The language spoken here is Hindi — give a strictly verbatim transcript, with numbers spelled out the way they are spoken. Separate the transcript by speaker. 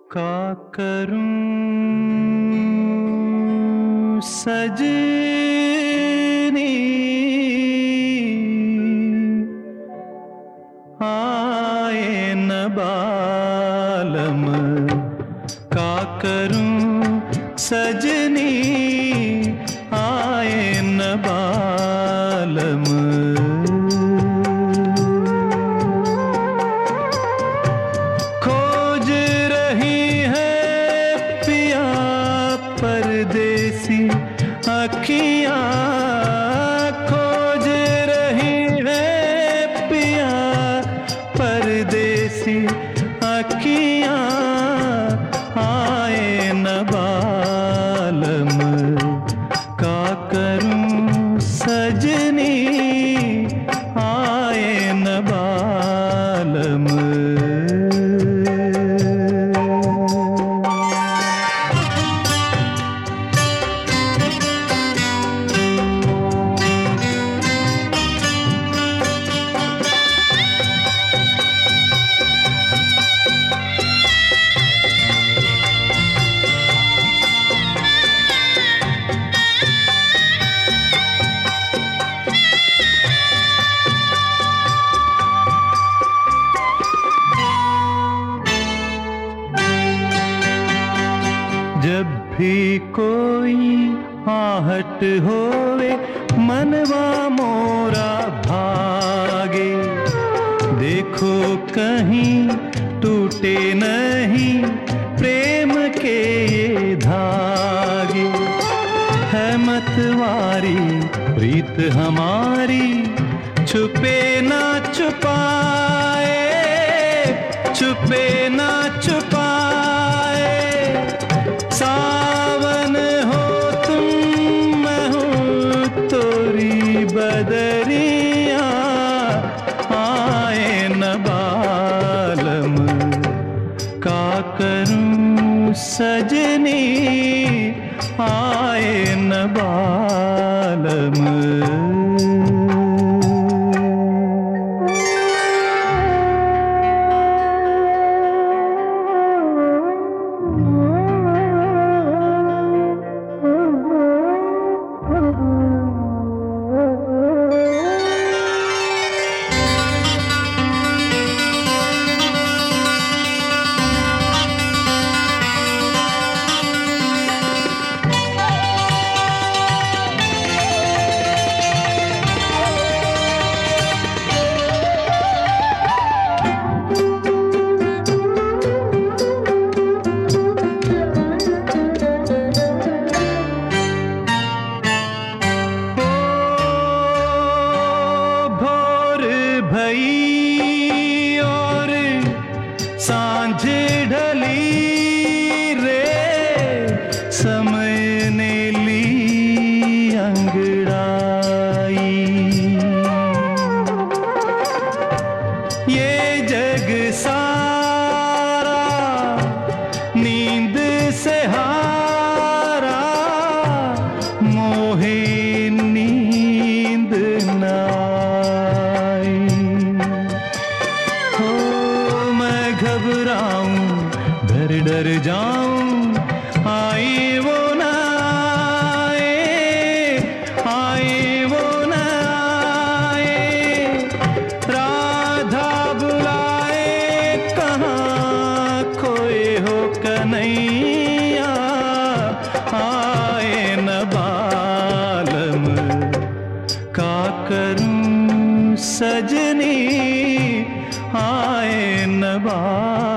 Speaker 1: का करूं सजनी आए न बालम, का करूं सजनी आए न बालम। खोज रही है पिया परदेसी अखियां, खोज रही है पिया परदेसी अखियां आए न बालम, का करूं सजनी आए न बालम। जब भी कोई आहट होवे मनवा मोरा भागे, देखो कहीं टूटे नहीं प्रेम के ये धागे। है मतवारी प्रीत हमारी छुपे ना छुपाए, छुपे ना छुपाए। सावन हो तुम मैं हूँ तोरी बदरिया आए न बालम, का करूं सजनी आए न बालम। भई और सांझ ढली रे, समय ने ली अंगड़ाई। ये जग सारा नींद से हारा, मोहे नींद ना घबराऊं डर डर जाऊं आई वो ना आए, आई वो ना आए। राधा बुलाए कहाँ खोए हो कन्हैया आए न बालम, का करूं सजनी आए न बालम।